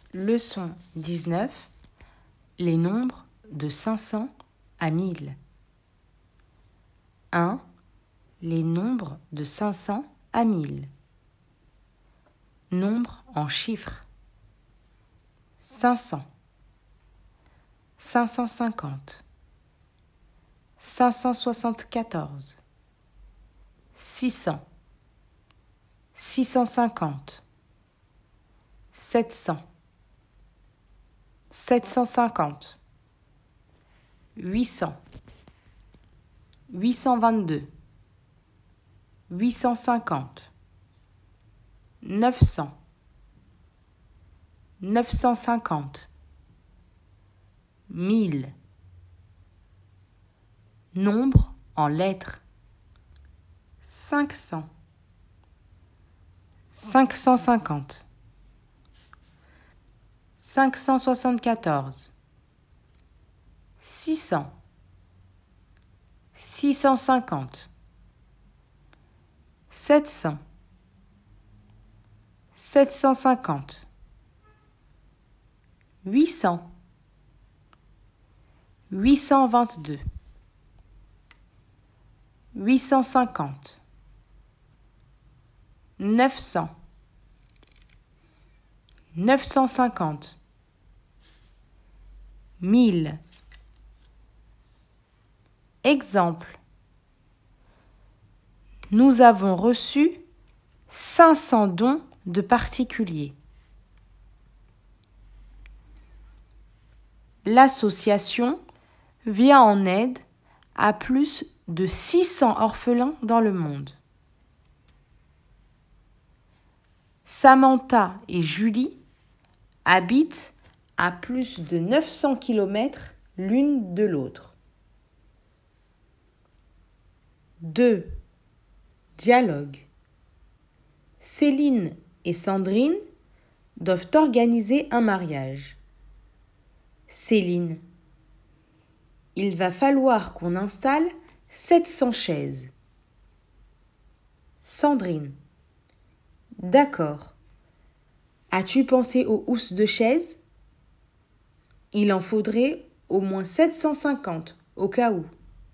Leçon 19. Les nombres de 500 à 1000. 1. Les nombres de 500 à 1000. Nombres en chiffres. 500, 550, 574, 600, 650, 700, 750, 800, 822, 850, 900, 950, 1000. Nombre en lettres. 500, 550, 574, 600, 650, 700, 750, 800, 822, 850, 900, 950, 1000. Exemple. Nous avons reçu 500 dons de particuliers. L'association vient en aide à plus de 600 orphelins dans le monde. Samantha et Julie habitent à plus de 900 km l'une de l'autre. 2. Dialogue. Céline et Sandrine doivent organiser un mariage. Céline. Il va falloir qu'on installe 700 chaises. Sandrine. D'accord. As-tu pensé aux housses de chaises? Il en faudrait au moins 750 au cas où.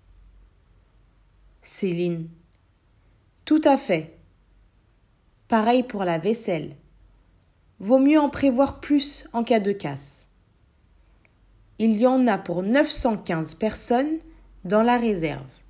Céline. Tout à fait. Pareil pour la vaisselle. Vaut mieux en prévoir plus en cas de casse. Il y en a pour 915 personnes dans la réserve.